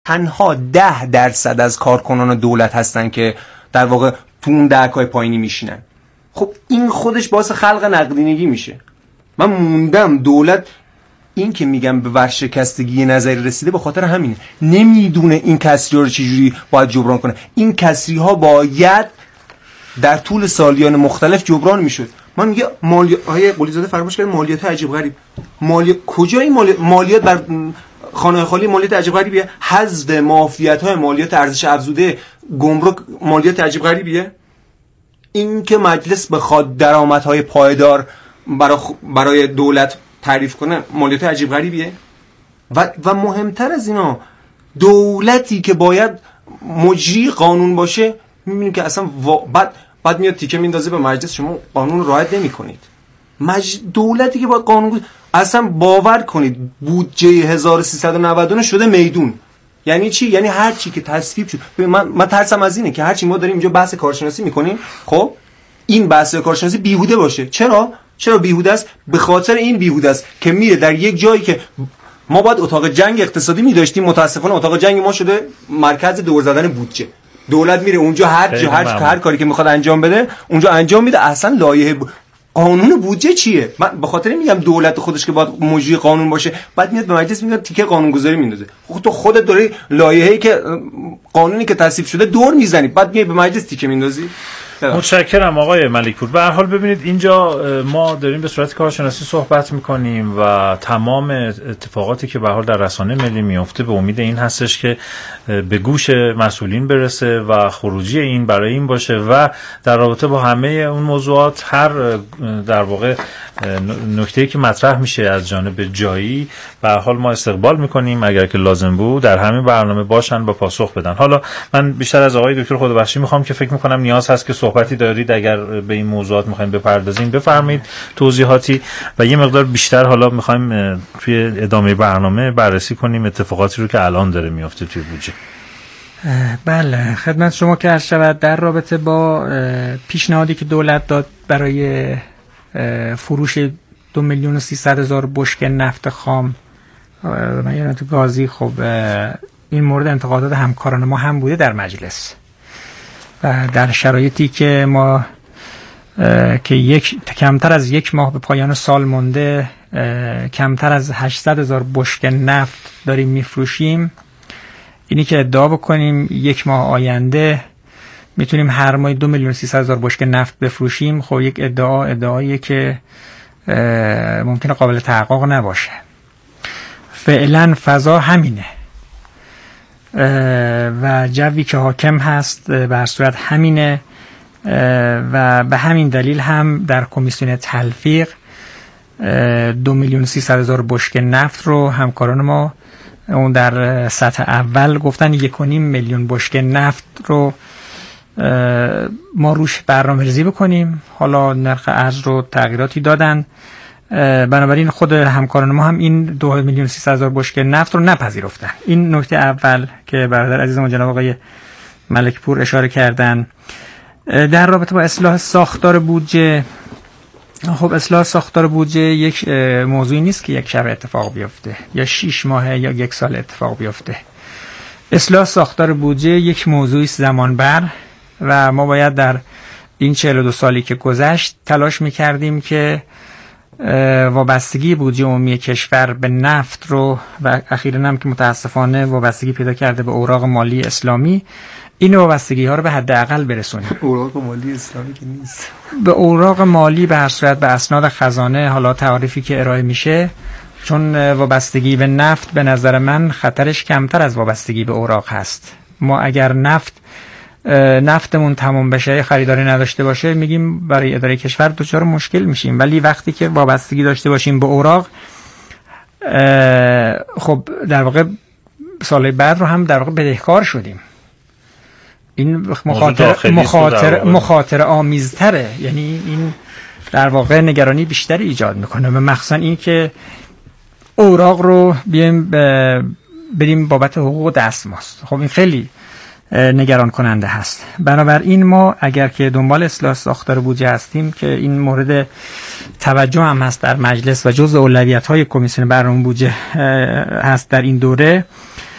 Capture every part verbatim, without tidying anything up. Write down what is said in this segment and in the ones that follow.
تنها ده درصد از کارکنان دولت هستن که در واقع تو اون دهکای پایینی میشینن. خب این خودش باعث خلق نقدینگی میشه. من موندم دولت این که میگم به ورشکستگی نظری رسیده به خاطر همینه، نمیدونه این کسری ها رو چجوری باید جبران کنه. این کسری ها باید در طول سالیان مختلف جبران میشد. من میگه مالیات های قلیزاده فرمایش کرد مالیات عجیب غریب. مالیات کجا این مالیات مالیات بر خانه خالی مالیات عجیب غریبیه؟ حذف معافیت های مالیات ارزش افزوده گمرک مالیات عجیب غریبیه؟ این که مجلس بخواد درآمدهای پایدار برای برای دولت تعریف کنه مالیات عجیب غریبیه؟ و و مهمتر از اینا دولتی که باید مجری قانون باشه میبینیم که اصلا و... بعد بعد میاد تیکه میندازه به مجلس شما قانون رعایت نمی‌کنید. مج... دولتی که باید قانون بود اصلا باور کنید بودجه هزار و سیصد و نود و نه شده میدون. یعنی چی؟ یعنی هر چی که تصویب شد. من من ترسم از اینه که هر چی ما داریم اینجا بحث کارشناسی میکنیم، خب این بحث کارشناسی بیهوده باشه. چرا؟ چرا بیهوده است؟ به خاطر این بیهوده است که میره در یک جایی که ما باید اتاق جنگ اقتصادی می‌داشتیم، متاسفانه اتاق جنگ ما شده مرکز دور زدن بودجه. دولت میره اونجا هر جا هر, هر کاری که میخواد انجام بده اونجا انجام میده. اصلا لایحه ب... قانون بودجه چیه؟ من به خاطر میگم دولت خودش که باید مجری قانون باشه بعد میاد به مجلس میاد تیکه قانونگذاری میندازه. خب تو خودت داری لایحه‌ای که قانونی که تصویب شده دور میزنی بعد میای به مجلس تیکه میندازی. متشکرم آقای ملکپور. به هر حال ببینید اینجا ما داریم به صورت کارشناسی صحبت میکنیم و تمام اتفاقاتی که به هر حال در رسانه ملی میفته به امید این هستش که به گوش مسئولین برسه و خروجی این برای این باشه و در رابطه با همه اون موضوعات هر در واقع نکته‌ای که مطرح میشه از جانب جایی به هر حال ما استقبال میکنیم اگر که لازم بود در همین برنامه باشن با پاسخ بدن. حالا من بیشتر از آقای دکتر خودبخشی میخوام که فکر میکنم نیاز هست که صحبتی دارید اگر به این موضوعات میخواین بپردازین بفرمایید توضیحاتی و یه مقدار بیشتر حالا میخوایم توی ادامه برنامه بررسی کنیم اتفاقاتی رو که الان داره میفته توی بودجه. بله خدمت شما که عرض شود در رابطه با پیشنهادی که دولت داد برای فروش دو میلیون و سیصد هزار بشکه نفت خام معیارات گازی، خب این مورد انتقادات همکاران ما هم بوده در مجلس و در شرایطی که ما که یک کمتر از یک ماه به پایان سال مونده کمتر از هشتصد هزار بشکه نفت داریم میفروشیم، اینی که ادعا بکنیم یک ماه آینده میتونیم هر ماه دو میلیون سیصد هزار بشکه نفت بفروشیم، خب یک ادعا ادعاییه که ممکنه قابل تحقق نباشه. فعلا فضا همینه و جوی که حاکم هست بر صورت همینه و به همین دلیل هم در کمیسیون تلفیق دو میلیون سیصد هزار بشکه نفت رو همکاران ما اون در سطح اول گفتن یک و نیم میلیون بشکه نفت رو ما روش برنامه ریزی بکنیم. حالا نرخ ارز رو تغییراتی دادن، بنابراین خود همکاران ما هم این دو میلیون سیصد هزار بشکه نفت رو نپذیرفتن. این نکته اول که برادر عزیزم جناب آقای ملکپور اشاره کردن. در رابطه با اصلاح ساختار بودجه، خب اصلاح ساختار بودجه یک موضوعی نیست که یک شب اتفاق بیفته یا شش ماه یا یک سال اتفاق بیفته. اصلاح ساختار بودجه یک موضوعی زمان بر و ما باید در این چهل و دو سالی که گذشت تلاش می‌کردیم که وابستگی بودجه عمومی کشور به نفت رو و اخیراً هم که متاسفانه وابستگی پیدا کرده به اوراق مالی اسلامی، این وابستگی ها رو به حداقل برسونیم. اوراق مالی اسلامی که نیست، به اوراق مالی به هر صورت به اسناد خزانه، حالا تعریفی که ارائه میشه، چون وابستگی به نفت به نظر من خطرش کمتر از وابستگی به اوراق هست. ما اگر نفت نفتمون تمام بشه، خریداری نداشته باشه، میگیم برای اداره کشور دچار مشکل میشیم، ولی وقتی که وابستگی داشته باشیم به اوراق، خب در واقع سال بعد رو هم در واقع بدهکار شدیم. این مخاطر مخاطر مخاطر آمیزتره، یعنی این در واقع نگرانی بیشتری ایجاد میکنه و مخصوصا این که اوراق رو بیایم بریم بابت حقوق دستمزد. خب این خیلی نگران کننده هست. بنابراین ما اگر که دنبال اصلاح ساختار بودجه هستیم که این مورد توجه هم هست در مجلس و جزء اولویت‌های کمیسیون برنامه بودجه هست در این دوره،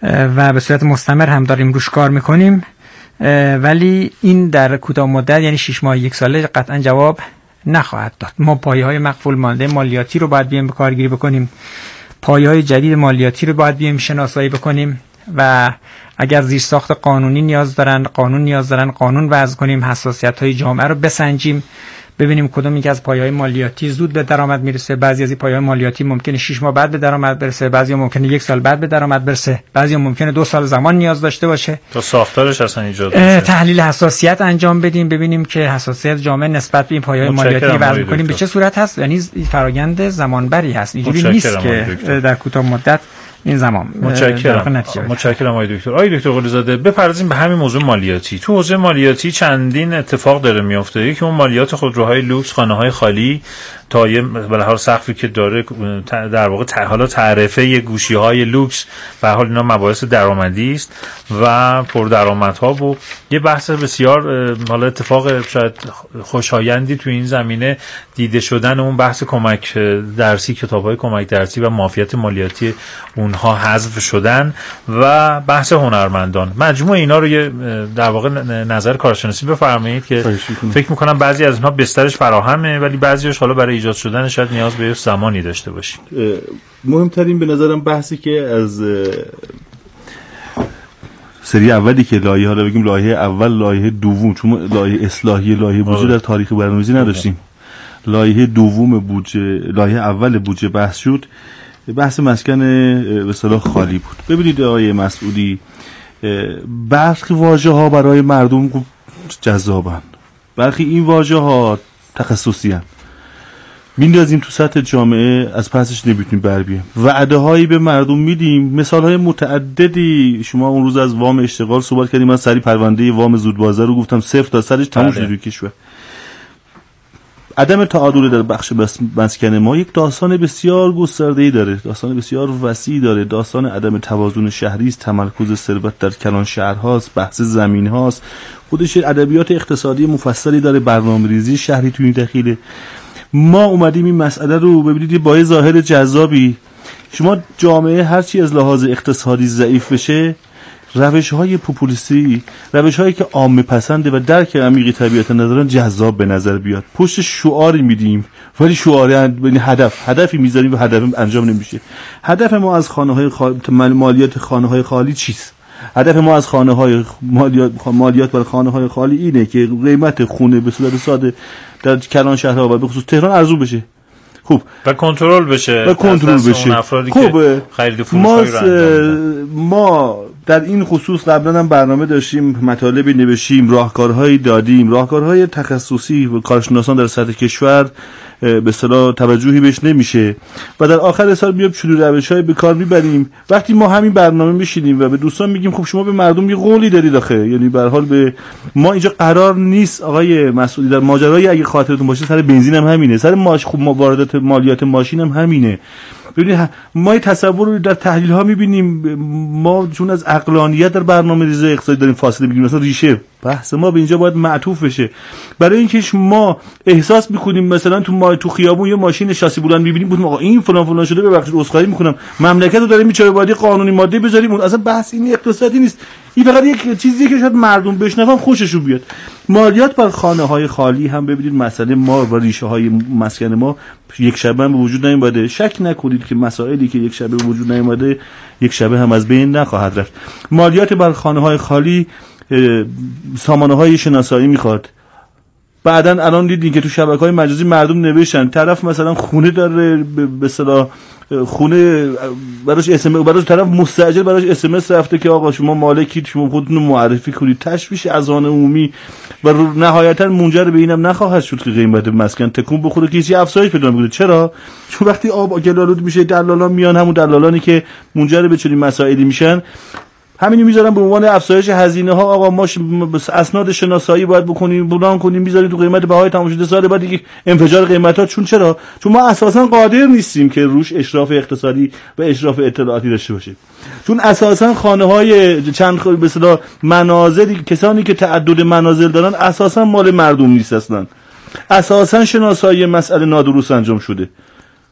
و به صورت مستمر هم داریم روش کار میکنیم، ولی این در کوتاه مدت یعنی شش ماه یک ساله قطعا جواب نخواهد داد. ما پایه‌های مقفول مانده مالیاتی رو باید بیایم به کارگیری بکنیم، پایه‌های جدید مالیاتی رو باید بیایم شناسایی بکنیم و اگر زیرساخت قانونی نیاز دارن قانون نیاز دارن قانون وضع کنیم، حساسیت‌های جامعه رو بسنجیم، ببینیم کدوم یک از پایه‌های مالیاتی زود به درآمد میرسه. بعضی از این پایه‌های مالیاتی ممکنه شش ماه بعد به درآمد برسه، بعضی ممکنه یک سال بعد به درآمد برسه، بعضی ممکنه دو سال زمان نیاز داشته باشه تا ساختارش اصلا ایجاد بشه. تحلیل حساسیت انجام بدیم، ببینیم که حساسیت جامعه نسبت به این پایه‌های مالیاتی وضع کنیم به چه صورت هست. یعنی فرآیند زمانبری هست، اینجوری نیست که در کوتاه مدت این زمان. متشکرم متشکرم آقای دکتر. آقای دکتر قلیزاده، بپردازیم به همین موضوع مالیاتی. تو حوزه مالیاتی چندین اتفاق داره میفته. یکی اون مالیات خودروهای لوکس، خانه‌های خالی تا یه به هر سقفی که داره در واقع حالا تعرفه گوشی‌های لوکس، به هر حال اینا مباحث درآمدی است و پردرآمدها و یه بحث بسیار حالا اتفاق شاید خوشایندی تو این زمینه دیده شدن اون بحث کمک درسی، کتاب‌های کمک درسی و معافیت مالیاتی اونها حذف شدن و بحث هنرمندان. مجموع اینا رو یه در واقع نظر کارشناسی بفرمایید که فکر می‌کنم بعضی از اونها بسترش فراهمه ولی بعضیش حالا برای ایجاد شدن شاید نیاز به زمانی داشته باشید. مهمترین به نظرم بحثی که از سری اولی که لایحه حالا بگیم لایحه اول، لایحه دوم، چون لایحه اصلاحی لایحه بودجه در تاریخ برنامه‌ریزی نداشتیم. لایحه دوم بودجه، لایحه اول بودجه بحث شد، بحث مسکن به اصطلاح خالی بود. ببینید آقای مسعودی، برخی واژه‌ها برای مردم جذابن، برخی این واژه‌ها تخصصی هستند. میندازیم تو سطح جامعه، از پسش نمیتونیم بر بیایم. وعده هایی به مردم میدیم، مثال های متعددی. شما اون روز از وام اشتغال صحبت کردیم، من سری پرونده وام زودبازه رو گفتم صفر تا سرش تموم شد تو کشور. عدم تعادل در بخش مسکن ما یک داستان بسیار گسترده‌ای داره، داستان بسیار وسیع داره. داستان عدم توازن شهری است، تمرکز ثروت در کلان شهرهاست، بحث زمین هاست، خودش ادبیات اقتصادی مفصلی داره، برنامه‌ریزی شهری تو این دخیله. ما اومدیم این مسئله رو ببینید با یه ظاهر جذابی. شما جامعه هرچی از لحاظ اقتصادی ضعیف بشه، روش‌های پوپولیستی، روش‌هایی که عامه پسنده و درک عمیقی طبیعت ندارن جذاب به نظر بیاد. پشت شعاری میدیم ولی شعاری یعنی هدف هدفی میذاریم و هدف انجام نمیشه. هدف ما از خانه‌های خالی، مالیات خانه‌های خالی چیست؟ هدف ما از خانه‌های مالیات مالیات بر خانه‌های خالی اینه که قیمت خونه به صورت ساده در کلان شهرها و به خصوص تهران ارزون بشه. خوب و کنترل بشه و کنترل بشه. خوب خرید فروش ما رو ما در این خصوص قبلا هم برنامه داشتیم، مطالبی نوشتیم، راهکارهایی دادیم، راهکارهای تخصصی و کارشناسان در سطح کشور به اصطلاح توجهی بهش نمیشه و در آخر سال میاد چلو روش‌های به کار میبریم. وقتی ما همین برنامه میشینیم و به دوستان میگیم خب شما به مردم یه قولی دارید آخه، یعنی به هر حال به ما اینجا قرار نیست آقای مسعودی در ماجرای اگه خاطرتون باشه سر بنزین هم همینه، سر ماش خوب واردات مالیات ماشین هم همینه. ببینید ما این تصور رو در تحلیل ها میبینیم، ما چون از عقلانیت در برنامه‌ریزی اقتصادی داریم فاصله میگیریم، مثلا ریشه بحث ما به اینجا باید معطوف بشه. برای اینکه ما احساس میکنیم مثلا تو ما تو خیابون یه ماشین شاسی بلند میبینیم بودیم آقا این فلان فلان شده، ببخشید عذرخواهی میکنم مملکت رو داریم میچاره باید قانونی ماده بذاریم. اصلا بحث این اقتصادی نیست، این فقط یک چیزیه که شاید مردم بشنون خوششون بیاد. مالیات بر خانه‌های خالی هم ببینید مسئله ما و ریشه‌های مسکن ما یک شبه هم به وجود نیامده. شک نکنید که مسائلی که یک شبه به وجود نیامده یک شبه هم از بین نخواهد رفت. مالیات بر خانه‌های خالی سامانه‌های شناسایی میخواد. بعدن الان دیدین که تو شبکه‌های مجازی مردم نوشتن طرف مثلا خونه داره به اصطلاح خونه براش اس ام براش طرف مستاجر براش اس ام اس رفته که آقا شما مالکید، شما خودتون رو معرفی کنید. تشویش اذهان عمومی و نهایتا منجر به اینم نخواهد شد که قیمت مسکن تکون بخوره که چیزی افزایش پیدا کنه. چرا؟ چون وقتی آب گلالود میشه دلالان میان، همون دلالانی که منجر به چنین مسائلی میشن همینو میذارن به عنوان افزایش هزینه ها. آقا ما اسناد شناسایی باید بکنیم، بلان کنیم، میذاریم تو قیمت بهای تمام شده سال بعد دیگه انفجار قیمت ها. چون چرا؟ چون ما اساسا قادر نیستیم که روش اشراف اقتصادی و اشراف اطلاعاتی داشته باشیم. چون اساسا خانه های چند به اصطلاح منازلی، کسانی که تعدد منازل دارن اساسا مال مردم نیست، اصلا اساسا شناسایی مسئله نادرست انجام شده.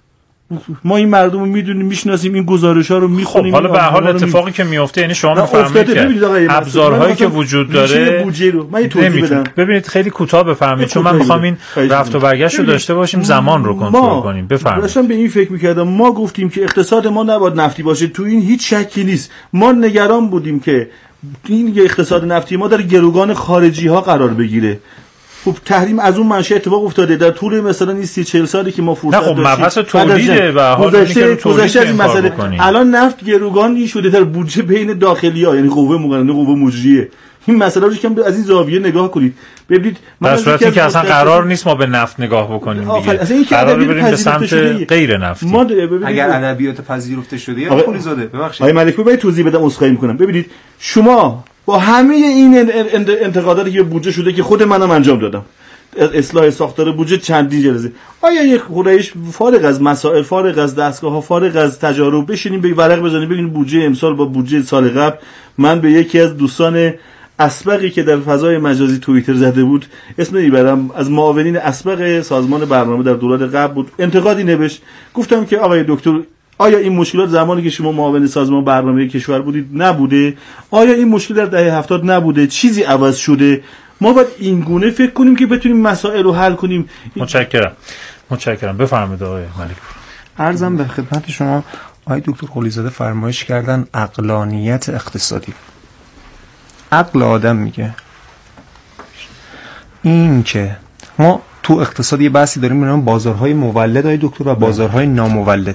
ما این مردم رو میدونیم، میشناسیم، این گزارش‌ها رو میخونیم. خب حالا به هر حال اتفاقی که میفته یعنی شما میفرمایید که ابزارهایی که وجود داره بودجه رو من توضیح بدم. ببینید خیلی کوتاه بفرمایید چون من میخوام این رفت و برگشت رو داشته باشیم، زمان رو کنترل کنیم. بفرمایید. داشتم به این فکر می‌کردم، ما گفتیم که اقتصاد ما نباید نفتی باشه، تو این هیچ شکی نیست. ما نگران بودیم که این اقتصاد نفتی ما در گروگان خارجی ها قرار بگیره. خب تحریم از اون منشأ اتفاق افتاده در طول مثلا این سی چهل سالی که ما فرصت داشتیم. نه خب مبحث تولیده و حال گذشته گذشته این مسئله الان نفت گروگانی شده در بودجه بین داخلی‌ها، یعنی قوه مقننه قوه مجریه. این مسئله رو که از این زاویه نگاه کنید ببینید در صورتی که اصلا قرار نیست ما به نفت نگاه بکنیم دیگه، قرار بریم به سمت غیر نفتی. اگر ادبیات پذیرفته شده یا پولی زاده ببخشید آقای ملک پور توضیح بدم عذرخواهی می‌کنم. ببینید شما با همه این انتقاداتی که بودجه شده که خود منم انجام دادم، اصلاح ساختار بودجه چندین جلسه، آیا یک خورایش فارغ از مسائل، فارغ از دستگاه‌ها، فارغ از تجارب بشینیم به ورق بزنیم ببینیم بودجه امسال با بودجه سال قبل؟ من به یکی از دوستان اسبقی که در فضای مجازی توییتر زده بود، اسم نمیبرم، از معاونین اسبق سازمان برنامه در دوران قبل بود، انتقادی نوشت. گفتم که آقای دکتر آیا این مشکلات زمانی که شما معاون سازمان برنامه کشور بودید نبوده؟ آیا این مشکل در دهه هفتاد نبوده؟ چیزی عوض شده؟ ما باید این گونه فکر کنیم که بتونیم مسائل رو حل کنیم. متشکرم. متشکرم. بفرمایید آقای ملک پور. عرضم به خدمت شما آقای دکتر قلیزاده فرمایش کردن عقلانیت اقتصادی. عقل آدم میگه این که ما تو اقتصاد یه بحثی داریم به نام بازارهای مولد آقای دکتر و بازارهای نامولد.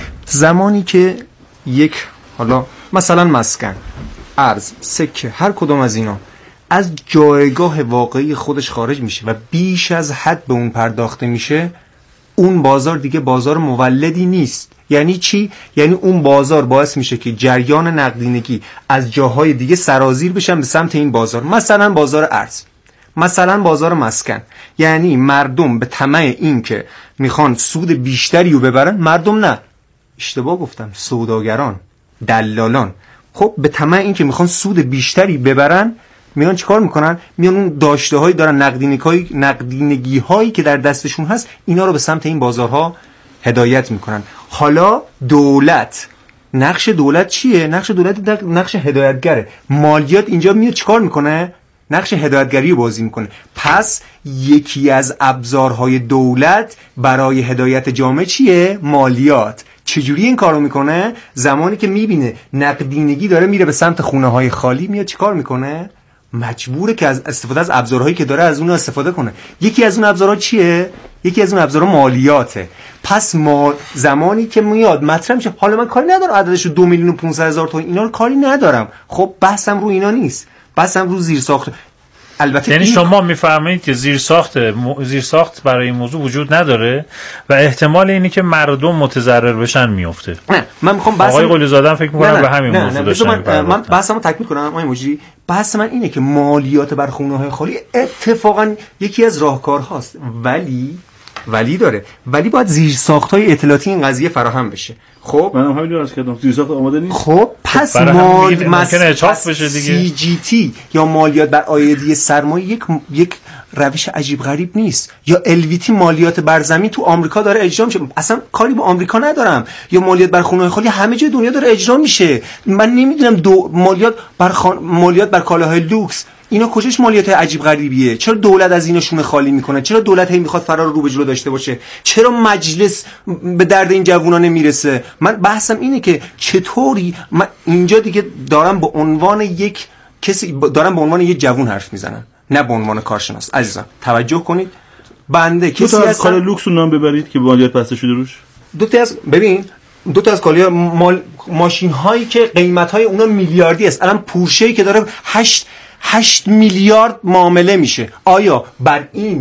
زمانی که یک حالا مثلا مسکن، ارز، سکه، هر کدام از اینا از جایگاه واقعی خودش خارج میشه و بیش از حد به اون پرداخته میشه، اون بازار دیگه بازار مولدی نیست. یعنی چی؟ یعنی اون بازار باعث میشه که جریان نقدینگی از جاهای دیگه سرازیر بشن به سمت این بازار، مثلا بازار ارز، مثلا بازار مسکن. یعنی مردم به طمع این که میخوان سود بیشتری رو ببرن، مردم نه، اشتباه گفتم، سوداگران، دلالان، خب به طمع این که میخوان سود بیشتری ببرن میان چیکار میکنن؟ میان اون داشته هایی دارن، نقدینگی نقدینگی هایی که در دستشون هست، اینا رو به سمت این بازارها هدایت میکنن. حالا دولت، نقش دولت چیه؟ نقش دولت نقش هدایتگره. مالیات اینجا میاد چیکار میکنه؟ نقش هدایتگری رو بازی میکنه. پس یکی از ابزارهای دولت برای هدایت جامعه چیه؟ مالیات. چجوری این کارو میکنه؟ زمانی که میبینه نقدینگی داره میره به سمت خونه های خالی، میاد چیکار میکنه؟ مجبوره که از استفاده از ابزارهایی که داره از اون استفاده کنه. یکی از اون ابزارها چیه؟ یکی از اون ابزارها مالیاته. پس ما زمانی که میاد مطرح میشه، حالا من کاری ندارم عددش رو دو میلیون و پانصد هزار تومان، اینا رو کاری ندارم، خب بحثم رو اینا نیست، بحثم رو زیرساخت. البته یعنی شما میفرمایید که زیرساخت م... زیرساخت برای این موضوع وجود نداره و احتمال اینه که مردم متضرر بشن میفته. نه من میخوام بحث آقای قلیزاده فکر میکنم نه، به همین نه، موضوع نه، داشتن من, من بحثمو تکمیل کنم. آقای مجری، بحث من اینه که مالیات بر خونه‌های خالی اتفاقا یکی از راهکارهاست، ولی ولی داره ولی باید زیرساخت‌های اطلاعاتی این قضیه فراهم بشه. خب منم همین رو عرض کردم، زیرساخت آماده نیست. خب پس مال ممکنه سی جی تی یا مالیات بر عایدی سرمایه یک یک روش عجیب غریب نیست. یا ال وی تی مالیات بر زمین تو آمریکا داره اجرا میشه، اصلا کاری با آمریکا ندارم. یا مالیات بر خونه‌های خالی همه جای دنیا داره اجرا میشه. من نمیدونم دو مالیات بر خان... مالیات بر کالاهای لوکس، اینا کجاش مالیات عجیب غریبیه؟ چرا دولت از اینا شونه خالی میکنه؟ چرا دولت هی میخواد فرار رو به جلو داشته باشه؟ چرا مجلس به درد این جوونا نمیرسه؟ من بحثم اینه که چطوری من اینجا دیگه دارم به عنوان یک کسی دارم به عنوان یک جوون حرف میزنم، نه به عنوان کارشناس. عزیزان توجه کنید، بنده کسی از کالا لوکس رو نام ببرید که مالیات بسته شده روش. دو تا از ببین دو تا از کالا مال... ماشین هایی که قیمت های اونا میلیاردی است. الان پورشه‌ای که داره هشت هشت میلیارد معامله میشه، آیا بر این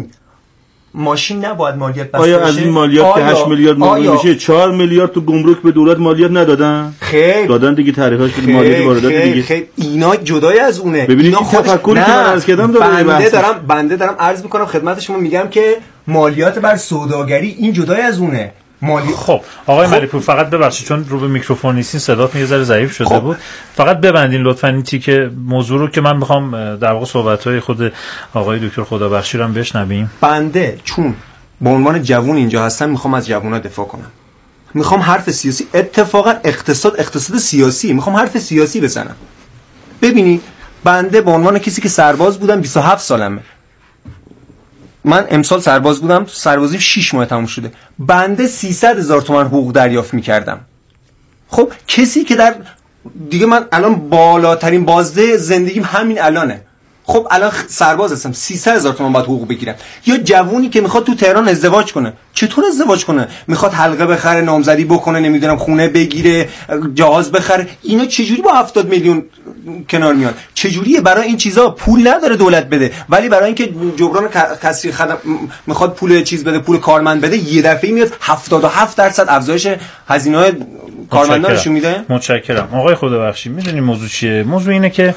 ماشین نباید مالیات بسته بشه؟ آیا از این مالیات که هشت میلیارد معامله میشه چهار میلیارد تو گمرک به دولت مالیات ندادن؟ خیر دادن دیگه، تعرفه‌اش که مالیات واردات دیگه. خیر اینا جدای از اونه. ببینید این تفکری که من عرض کردم داره بنده دارم بنده دارم عرض میکنم خدمت شما، میگم که مالیات بر سوداگری این جدای از اونه. مالی... خب آقای خب. ملک پور فقط ببخشید چون رو به میکروفون نیستین صداتون یه ذره ضعیف شده خب. بود، فقط ببندین لطفاً این تیکه موضوع رو که من میخوام در واقع صحبت‌های خود آقای دکتر خدابخشی رو هم بشنویم. بنده چون به عنوان جوون اینجا هستم میخوام از جوونا دفاع کنم. میخوام حرف سیاسی، اتفاقا اقتصاد اقتصاد سیاسی، میخوام حرف سیاسی بزنم. ببینی بنده به عنوان کسی که سرباز بودم بیست و هفت سالمه، من امسال سرباز بودم، سربازی شش ماه تموم شده، بنده سیصد هزار تومان حقوق دریافت میکردم. خب کسی که در دیگه من الان بالاترین بازده زندگیم همین الانه، خب الان سرباز هستم، سیصد هزار تومان باید حقوق بگیرم. یا جوونی که میخواد تو تهران ازدواج کنه، چطور ازدواج کنه؟ میخواد حلقه بخره، نامزدی بکنه، نمیدونم خونه بگیره، جهاز بخره، اینا چجوری با هفتاد میلیون کنار میان؟ چجوریه؟ برای این چیزا پول نداره دولت بده، ولی برای اینکه جبران کسری خدم میخواد پول چیز بده، پول کارمند بده، یه دفعه میاد هفتاد و هفت درصد افزایش هزینه‌های کارمندانشون میده. متشکرم آقای خدابخشی. میدونی موضوع چیه؟ موضوع اینه که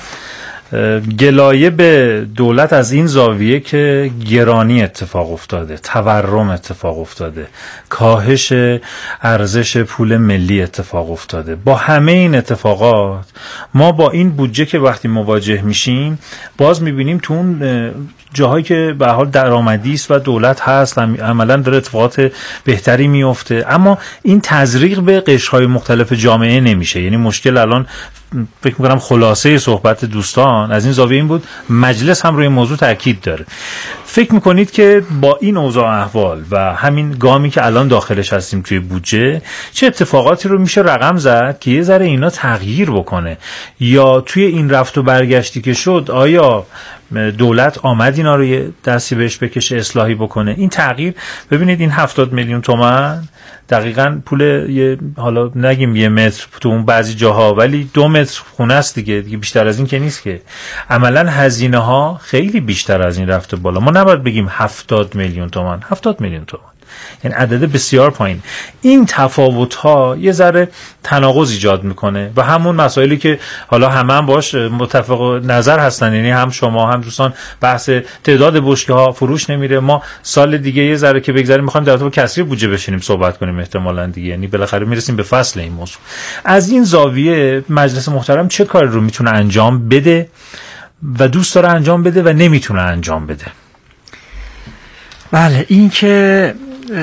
گلایه به دولت از این زاویه که گرانی اتفاق افتاده، تورم اتفاق افتاده، کاهش ارزش پول ملی اتفاق افتاده. با همه این اتفاقات ما با این بودجه که وقتی مواجه میشیم باز میبینیم تو اون جاهایی که به حال درآمدی است و دولت هست عملا داره اتفاقات بهتری میفته، اما این تزریق به قشرهای مختلف جامعه نمیشه. یعنی مشکل الان فکر میکنم خلاصه صحبت دوستان از این زاویه این بود، مجلس هم روی موضوع تاکید داره. فکر میکنید که با این اوضاع احوال و همین گامی که الان داخلش هستیم توی بودجه چه اتفاقاتی رو میشه رقم زد که یه ذره اینا تغییر بکنه؟ یا توی این رفت و برگشتی که شد آیا دولت آمد اینا رو یه دستی بهش بکشه، اصلاحی بکنه؟ این تغییر، ببینید این هفتاد میلیون تومان دقیقاً پول یه، حالا نگیم یه متر تو اون بعضی جاها، ولی دو متر خونه است دیگه، دیگه بیشتر از این که نیست که. عملاً هزینه ها خیلی بیشتر از این رفته بالا. ما نباید بگیم هفتاد میلیون تومان، هفتاد میلیون تومان یعنی عدد بسیار پایین. این تفاوت ها یه ذره تناقض ایجاد میکنه و همون مسائلی که حالا همه هم باش متفق نظر هستن، یعنی هم شما هم دوستان، بحث تعداد بشکه ها فروش نمیره. ما سال دیگه یه ذره که بگذاریم میخوایم در رابطه با کسری بودجه بشینیم صحبت کنیم احتمالاً دیگه، یعنی بالاخره میرسیم به فصل این موضوع. از این زاویه مجلس محترم چه کاری رو میتونه انجام بده و دوست داره انجام بده و نمیتونه انجام بده؟ بله، این که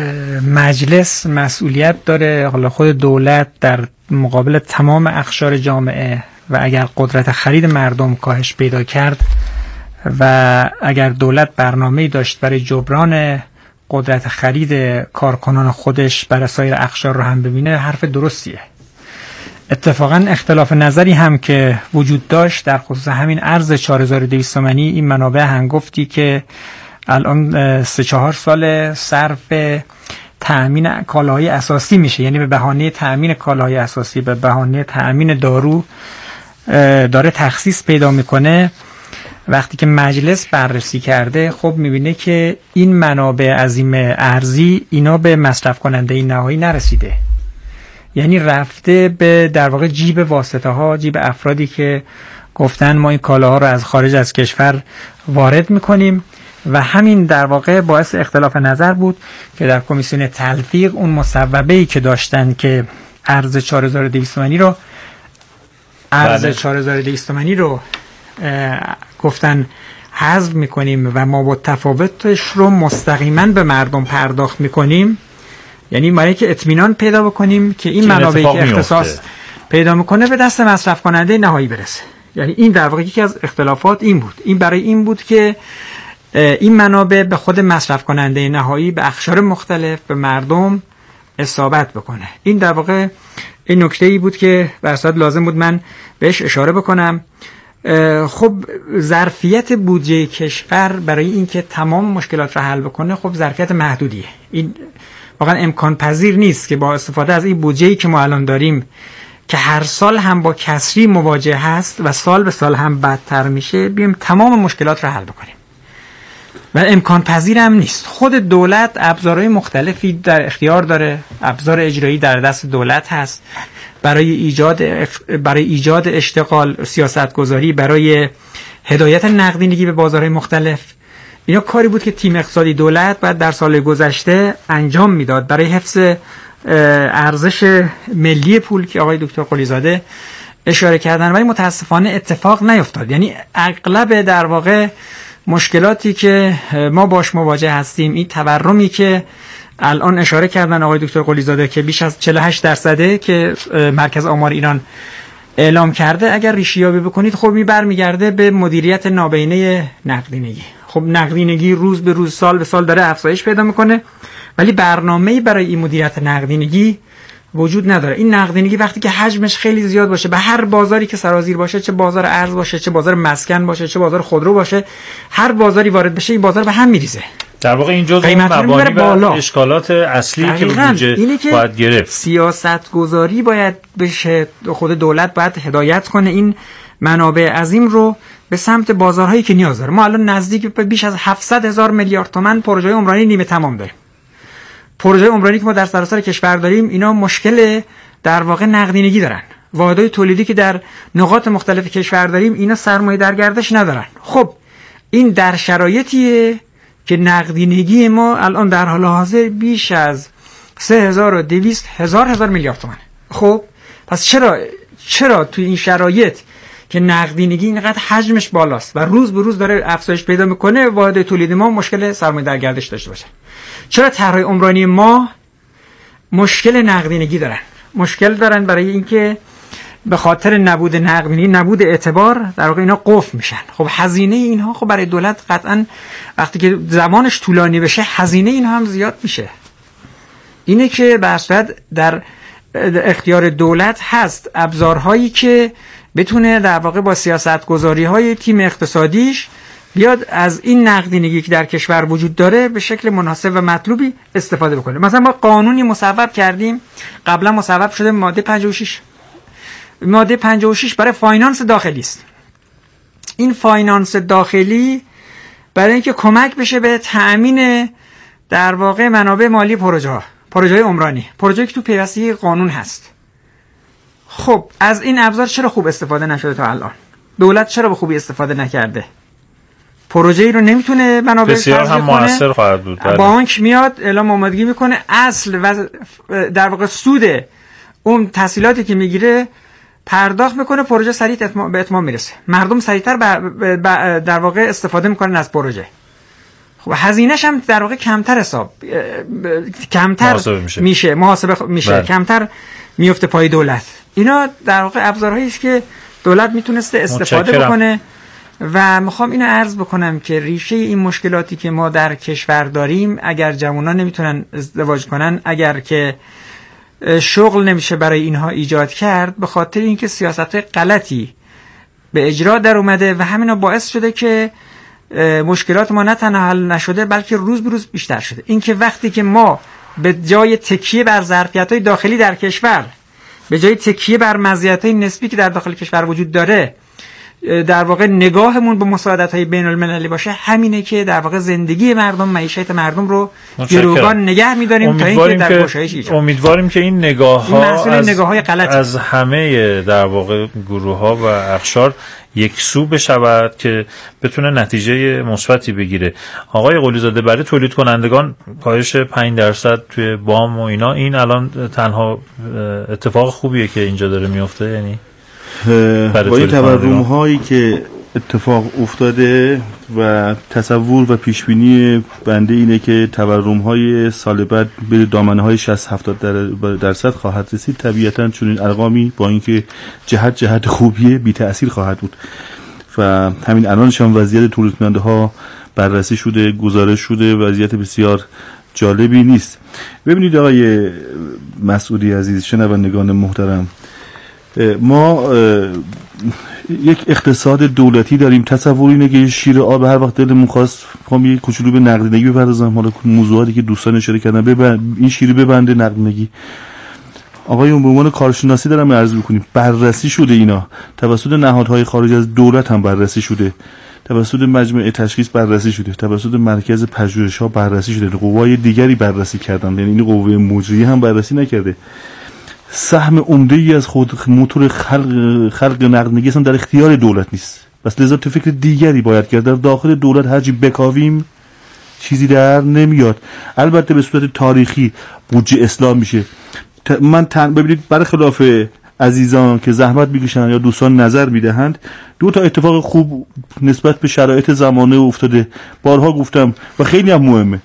مجلس مسئولیت داره، حالا خود دولت در مقابل تمام اقشار جامعه، و اگر قدرت خرید مردم کاهش پیدا کرد و اگر دولت برنامه‌ای داشت برای جبران قدرت خرید کارکنان خودش برای سایر اقشار رو هم ببینه، حرف درستیه. اتفاقا اختلاف نظری هم که وجود داشت در خصوص همین ارز چهار هزار و دویست تومانی، این منابع هنگفتی که الان سه چهار سال صرف تأمین کالاهای اساسی میشه، یعنی به بهانه تأمین کالاهای اساسی، به بهانه تأمین دارو داره تخصیص پیدا میکنه. وقتی که مجلس بررسی کرده، خب میبینه که این منابع عظیم ارزی اینا به مصرف کننده نهایی نرسیده، یعنی رفته به در واقع جیب واسطه ها، جیب افرادی که گفتن ما این کالاها رو از خارج از کشور وارد میکنیم. و همین در واقع باعث اختلاف نظر بود که در کمیسیون تلفیق اون مصوبه‌ای که داشتن که ارز چهار هزار و دویست تومانی رو ارز چهار هزار و دویست تومانی رو گفتن حذف میکنیم و ما با تفاوتش رو مستقیما به مردم پرداخت میکنیم، یعنی ما که اطمینان پیدا بکنیم که این منابعی که اختصاص پیدا میکنه به دست مصرف کننده نهایی برسه. یعنی این در واقع یکی از اختلافات این بود. این برای این بود که این منابع به خود مصرف کننده نهایی، به اقشار مختلف، به مردم اصابت بکنه. این در واقع این نکته ای بود که برصد لازم بود من بهش اشاره بکنم. خب ظرفیت بودجه کشور برای اینکه تمام مشکلات را حل بکنه خب ظرفیت محدودیه. این واقعا امکان پذیر نیست که با استفاده از این بودجه‌ای که ما الان داریم که هر سال هم با کسری مواجه هست و سال به سال هم بدتر میشه، بیم تمام مشکلات را حل بکنیم و امکان پذیر هم نیست. خود دولت ابزارهای مختلفی در اختیار داره، ابزار اجرایی در دست دولت هست برای ایجاد برای ایجاد اشتغال، سیاستگذاری، برای هدایت نقدینگی به بازارهای مختلف. اینا کاری بود که تیم اقتصادی دولت بعد در سال گذشته انجام میداد برای حفظ ارزش ملی پول که آقای دکتر قلیزاده اشاره کردن، ولی متاسفانه اتفاق نیفتاد. یعنی اغلب در واقع مشکلاتی که ما باش مواجه هستیم، این تورمی که الان اشاره کردن آقای دکتر قلیزاده که بیش از چهل و هشت درصده که مرکز آمار ایران اعلام کرده. اگر ریشیابی بکنید خب می برمیگرده به مدیریت نابینه نقدینگی. خب نقدینگی روز به روز سال به سال داره افزایش پیدا میکنه، ولی برنامه‌ای برای این مدیریت نقدینگی وجود نداره. این نقدینگی وقتی که حجمش خیلی زیاد باشه، به هر بازاری که سرازیر باشه، چه بازار ارز باشه، چه بازار مسکن باشه، چه بازار خودرو باشه، هر بازاری وارد بشه این بازار به هم میریزه. در واقع این جزء مبانی و اشکالات اصلی که بودجه باید گرفت. سیاست گذاری باید بشه، خود دولت باید هدایت کنه این منابع عظیم رو به سمت بازارهایی که نیاز داره. ما الان نزدیک به بیش از هفتصد هزار میلیارد تومان پروژه عمرانی نیمه تمام داریم. پروژه عمرانی که ما در سراسر کشور داریم اینا مشکل در واقع نقدینگی دارن. واحدهای تولیدی که در نقاط مختلف کشور داریم اینا سرمایه در گردش ندارن. خب این در شرایطیه که نقدینگی ما الان در حال حاضر بیش از سه هزار و دویست هزار هزار میلیارد تومانه. خب پس چرا چرا توی این شرایط که نقدینگی اینقدر حجمش بالاست و روز به روز داره افزایش پیدا میکنه واحد تولیدی ما مشکل سرمایه در گردش داشته باشه؟ چرا طرحهای عمرانی ما مشکل نقدینگی دارن؟ مشکل دارن برای اینکه به خاطر نبود نقدینگی، نبود اعتبار، در واقع اینا قفل میشن. خب هزینه اینها خب برای دولت قطعا وقتی که زمانش طولانی بشه هزینه اینها هم زیاد میشه. اینه که به صورت در اختیار دولت هست ابزارهایی که بتونه در واقع با سیاست‌گذاری‌های تیم اقتصادیش بیاد از این نقدینگی که در کشور وجود داره به شکل مناسب و مطلوبی استفاده بکنه. مثلا ما قانونی مصوب کردیم، قبلا مصوب شده ماده پنجاه و شش. ماده پنجاه و شش برای فاینانس داخلی است. این فاینانس داخلی برای اینکه کمک بشه به تأمین در واقع منابع مالی پروژه ها، پروژه عمرانی، پروژه‌ای که تو پیوستگی قانون هست. خب از این ابزار چرا خوب استفاده نشده تا الان؟ دولت چرا به خوبی استفاده نکرده؟ پروژه‌ای رو نمیتونه منابع بسیار هم موثر خواهد بود. بانک میاد اعلام آمادگی میکنه، اصل و در واقع سود اون تسهیلاتی که میگیره پرداخت میکنه، پروژه سریع به اتمام میرسه، مردم سریعتر در واقع استفاده میکنن از پروژه. خب هزینه‌ش هم در واقع کمتر حساب کمتر محاسبه میشه. میشه محاسبه میشه بله. کمتر میفته پای دولت. اینا در واقع ابزارهایی است که دولت میتونسته استفاده متشکرم. بکنه. و میخوام اینو عرض بکنم که ریشه این مشکلاتی که ما در کشور داریم، اگر جوانان نمیتونن ازدواج کنن، اگر که شغل نمیشه برای اینها ایجاد کرد، به خاطر اینکه سیاست‌های غلطی به اجرا در اومده و همینا باعث شده که مشکلات ما نه تنها حل نشده بلکه روز به روز بیشتر شده. اینکه وقتی که ما به جای تکیه بر ظرفیت‌های داخلی در کشور، به جای تکیه بر مزیت‌های نسبی که در داخل کشور وجود داره، در واقع نگاهمون به مساعدت‌های بین‌المللی باشه، همینه که در واقع زندگی مردم، معیشت مردم رو گروگان نگه می‌داریم تا اینکه در گشایش ایجاد. امیدواریم که این نگاه‌ها از, نگاه‌های غلط از همه در واقع گروه‌ها و اقشار یکسو بشود که بتونه نتیجه مثبتی بگیره. آقای قلیزاده، برای تولید کنندگان کاهش پنج درصد توی وام و اینا، این الان تنها اتفاق خوبیه که اینجا داره میفته؟ یعنی با این تورم هایی که اتفاق افتاده و تصور و پیشبینی بنده اینه که تورم های سال بعد به دامنه های شصت هفتاد درصد خواهد رسید، طبیعتاً چون این ارقامی با اینکه جهت جهت خوبیه بی تأثیر خواهد بود و همین الانش هم وضعیت تولید کننده ها بررسی شده، گزارش شده، وضعیت بسیار جالبی نیست. ببینید آقای مسعودی عزیز، شنوندگان محترم، ما یک اقتصاد دولتی داریم. تصور اینه که شیر آب هر وقت دلمون خواست می‌خوام یک کوچولو به نقدینگی بپردازم، حالا موضوعاتی که دوستان اشاره کردن ببند این شیر ببنده نقدینگی. آقایون به عنوان کارشناسی دارم عرض می‌کنیم، بررسی شده اینا توسط نهادهای خارج از دولت هم بررسی شده، توسط مجمع تشخیص بررسی شده، توسط مرکز پژوهش‌ها بررسی شده، قوای دیگری بررسی کردن، یعنی این قوه مجریه هم بررسی نکرده. سهم عمده‌ای از خود موتور خلق خلق نقدینگی اصلا در اختیار دولت نیست. بس لذا تو فکر دیگری باید کرد. در داخل دولت هرچی بکاویم چیزی در نمیاد. البته به صورت تاریخی بودجه اصلاح میشه. من تن ببینید، برخلاف عزیزان که زحمت میکشن یا دوستان نظر میدهند، دو تا اتفاق خوب نسبت به شرایط زمانه افتاده. بارها گفتم و خیلی هم مهمه.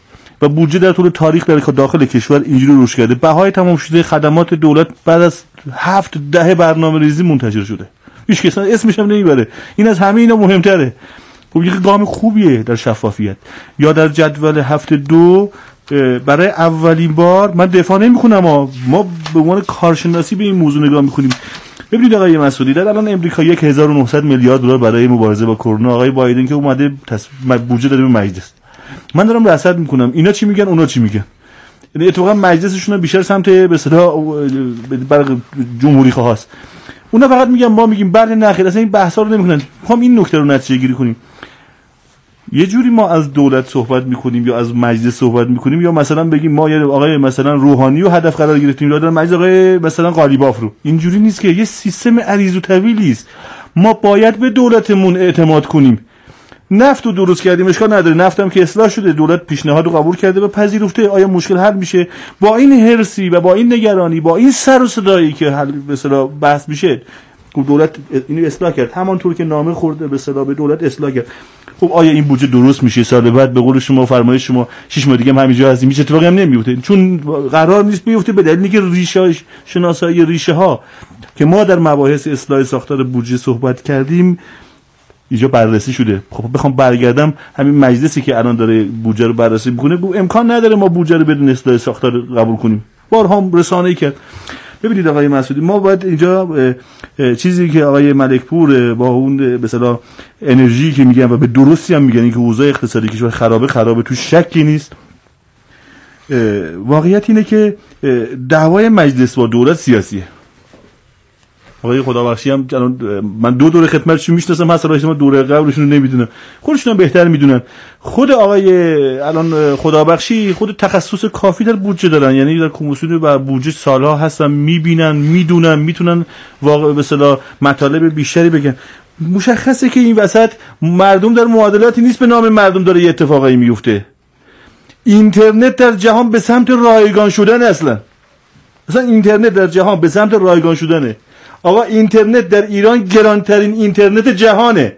و بودجه در طول تاریخ در داخل کشور اینجوری رشد کرده. بهای تمام شده خدمات دولت بعد از هفت دهه برنامه‌ریزی منتشر شده. هیچ کس اسمش هم نمیبره. این از همه اینا مهمتره. خب یک گام خوبیه در شفافیت. یا در جدول هفته دو برای اولین بار، من دفاع نمی‌کنم، ما به عنوان کارشناسی به این موضوع نگاه می‌کنیم. ببینید آقای مسعودی، در الان امریکا هزار و نهصد میلیارد دلار برای مبارزه با کرونا، آقای بایدن که اومده بودجه داده به مجلس. من دارم رصد می‌کنم اینا چی میگن اونا چی میگن. یعنی اتفاقا مجلسشون بیشتر سمت به اصطلاح برای جمهوری خواست. اونا فقط میگن ما میگیم بله نه خیر، اصلا این بحثا رو نمی‌کنن. می‌خوام این نکته رو نتیجه گیری کنیم. یه جوری ما از دولت صحبت میکنیم یا از مجلس صحبت میکنیم، یا مثلا بگیم ما یه آقای مثلا روحانی رو هدف قرار گرفتیم یا در مجلس آقای مثلا قالیباف رو. اینجوری نیست که، یه سیستم عریض و طویلی است. ما باید به دولتمون اعتماد کنیم. نفت رو درست کردیم اشکال نداره، نفتم که اصلاح شده، دولت پیشنهاد رو قبول کرده و پذیرفته. آیا مشکل حل میشه؟ با این هرسی و با این نگرانی، با این سر و صدایی که حل به اصطلاح بحث میشه، دولت اینو اصلاح کرد همانطور که نامه خورده به اصطلاح به دولت اصلاح کرد. خب آیا این بودجه درست میشه سال بعد؟ به قول شما فرمایش شما شش ماه دیگه هم همینجا هستیم، هیچ اتفاقی هم نمیفته، چون قرار نیست بیفته به دلیلی که ریشه شناسایی ریشه ها که ما در مباحث اصلاح ساختار بودجه صحبت کردیم اینجا بررسی شده. خب بخوام برگردم همین مجلسی که الان داره بودجه رو بررسی میکنه، امکان نداره ما بودجه رو بدون اصلاح ساختار قبول کنیم. بارها رسانه‌ای کرد. ببینید آقای مسعودی، ما باید اینجا چیزی که آقای ملکپور با اون به اصطلاح انرژی که میگن و به درستی هم میگن که اوضاع اقتصادی کشور خرابه خرابه تو شکی نیست، واقعیت اینه که دعوای مجلس با دولت سیاسیه. آقای خدابخشی هم من دو دوره خدمتشون میشناسم، مثلا شما دوره قبلشون رو نمیدونم، خودشون هم بهتر میدونن. خود آقای الان خدابخشی خود تخصص کافی در بودجه دارن، یعنی در کمیسیون بر بودجه سالها هستن، میبینن میدونن، میتونن واقع به اصطلاح مطالب بیشتری بگن. مشخصه که این وسط مردم در معادلاتی نیست به نام مردم داره یه اتفاقایی میفته. اینترنت در جهان به سمت رایگان شدن، اصلا اصلا اینترنت در جهان به سمت رایگان شدنه. آقا اینترنت در ایران گرانترین اینترنت جهانه،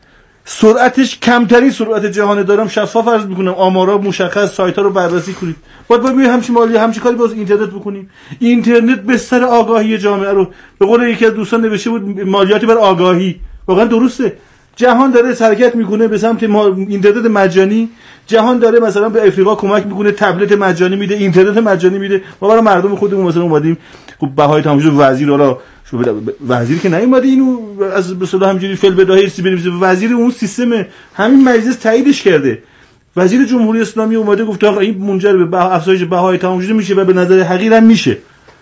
سرعتش کمترین سرعت جهانه. دارم شفاف عرض میکنم، آمارا مشخص، سایت ها رو بررسی کنید. باید باید همچین مالی همچین کاری باز اینترنت بکنیم. اینترنت بستر آگاهی جامعه رو، به قول یکی از دوستان نوشته بود مالیاتی بر آگاهی. واقعا درسته. جهان داره حرکت میکنه به سمت اینترنت مجانی. جهان داره مثلا به افریقا کمک میکنه، تبلت مجانی میده، اینترنت مجانی میده. ما برای مردم خودمون مثلا اومدیم خب بهای تمام شد، وزیر حالا وزیر که نیومده اینو از به اصطلاح همینجوری فعل بداهه سی بنویسه، وزیر اون سیستم همین مجلس تاییدش کرده. وزیر جمهوری اسلامی اومده گفت آقا این منجر به افزایش بهای تمام شده میشه و به نظر حقیر هم میشه.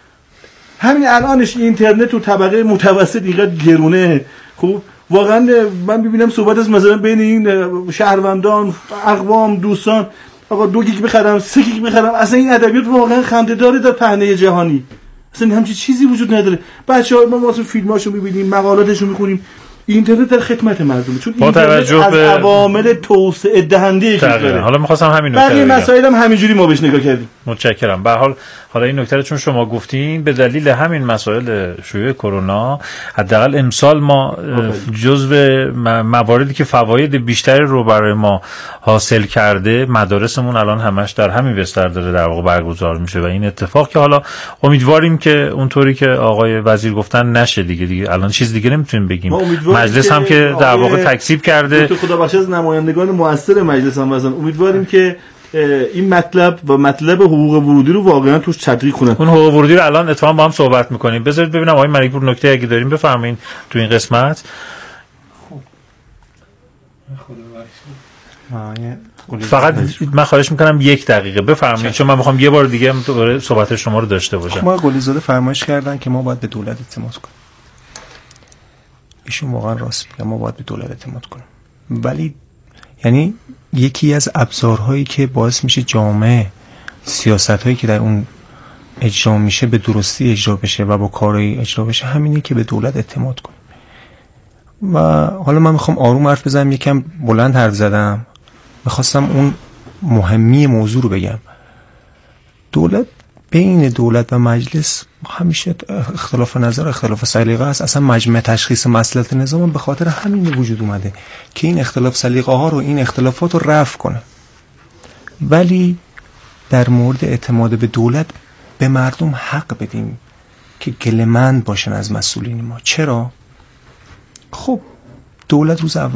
همین الانش اینترنت و طبقه متوسط اینقدر گرونه. خب واقعا من ببینم صحبت از مثلا بین این شهروندان، اقوام، دوستان، آقا دو گیگ بخرم، سه گیگ بخرم، اصلا این ادبیات واقعا خنده‌داره در پهنه جهانی. اصلا همچین چیزی وجود نداره. بچه‌ها ما واسه فیلماشو می‌بینیم، مقالاتشو می‌خونیم، اینترنت در خدمت مردمه، چون اینترنت از به... عوامل توسعه دهنده کشوره. حالا می‌خواستم همین نکته بقیه مسائل هم همینجوری ما بهش نگاه کردیم. متشکرم. به هر حال حالا این نکته رو چون شما گفتین، به دلیل همین مسائل شیوع کرونا حداقل امسال ما جزو مواردی که فواید بیشتری رو برای ما حاصل کرده، مدارسمون الان همش در همین بستر داره در واقع برگزار میشه و این اتفاق که حالا امیدواریم که اونطوری که آقای وزیر گفتن نشه دیگه. دیگه الان چیز دیگه نمیتونیم بگیم. مجلس هم که در واقع تکذیب کرده، دکتر خدابخش از نمایندگان مؤثر مجلس هم هستن، امیدواریم که این مطلب و مطلب حقوق ورودی رو واقعا توش تدقیق کنن. اون حقوق ورودی رو الان اتفاقا با هم صحبت می‌کنیم. بذارید ببینم آقای ملکپور نکته اگه داریم بفرمایید تو این قسمت. فقط من خواهش میکنم یک دقیقه بفرمایید، چون من میخوام یه بار دیگه دوباره صحبت شما رو داشته باشم. ما قلیزاده فرمایش کردن که ما باید به دولت اعتماد کنیم. ایشون واقعا راست میگه، ما باید به دولت اعتماد کنیم. ولی یعنی یکی از ابزارهایی که باعث میشه جامعه سیاست‌هایی که در اون اجرا میشه به درستی اجرا بشه و با کارایی اجرا بشه، همینه که به دولت اعتماد کنیم. و حالا من میخوام آروم حرف بزنم، یکم بلند حرف زدم، میخواستم اون مهمی موضوع رو بگم. دولت، بین دولت و مجلس همیشه اختلاف نظر، اختلاف سلیقه است. اصلا مجمع تشخیص مصلحت نظام به خاطر همین وجود اومده که این اختلاف سلیقه ها رو، این اختلافات رو رفع کنه. ولی در مورد اعتماد به دولت به مردم حق بدیم که گله‌مند باشن از مسئولین ما. چرا؟ خب دولت روز اول